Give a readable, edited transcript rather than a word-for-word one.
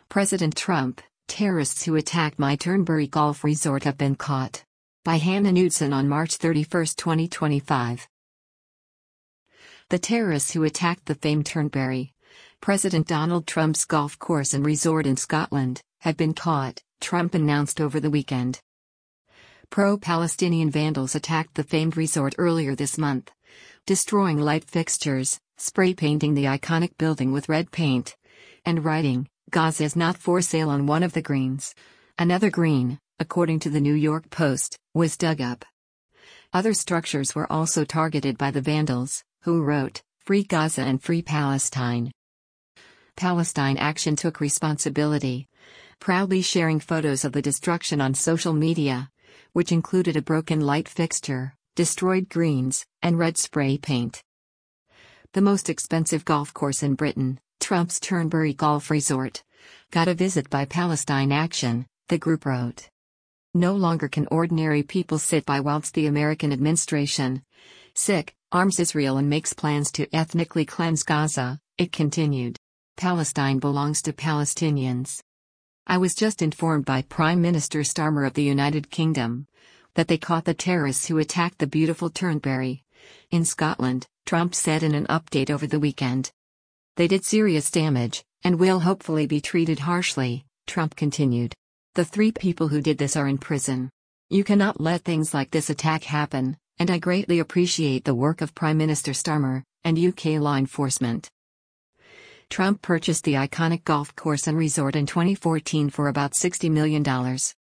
President Trump, terrorists who attacked my Turnberry Golf Resort have been caught. By Hannah Knudsen on March 31, 2025. The terrorists who attacked the famed Turnberry, President Donald Trump's golf course and resort in Scotland, have been caught, Trump announced over the weekend. Pro-Palestinian vandals attacked the famed resort earlier this month, destroying light fixtures, spray painting the iconic building with red paint, and writing, "Gaza is not for sale" on one of the greens. Another green, according to the New York Post, was dug up. Other structures were also targeted by the vandals, who wrote, "Free Gaza and Free Palestine." Palestine Action took responsibility, proudly sharing photos of the destruction on social media, which included a broken light fixture, destroyed greens, and red spray paint. The most expensive golf course in Britain, Trump's Turnberry Golf Resort, got a visit by Palestine Action, the group wrote. No longer can ordinary people sit by whilst the American administration, arms Israel and makes plans to ethnically cleanse Gaza, it continued. Palestine belongs to Palestinians. I was just informed by Prime Minister Starmer of the United Kingdom that they caught the terrorists who attacked the beautiful Turnberry in Scotland, Trump said in an update over the weekend. They did serious damage, and will hopefully be treated harshly, Trump continued. The 3 people who did this are in prison. You cannot let things like this attack happen, and I greatly appreciate the work of Prime Minister Starmer and UK law enforcement. Trump purchased the iconic golf course and resort in 2014 for about $60 million.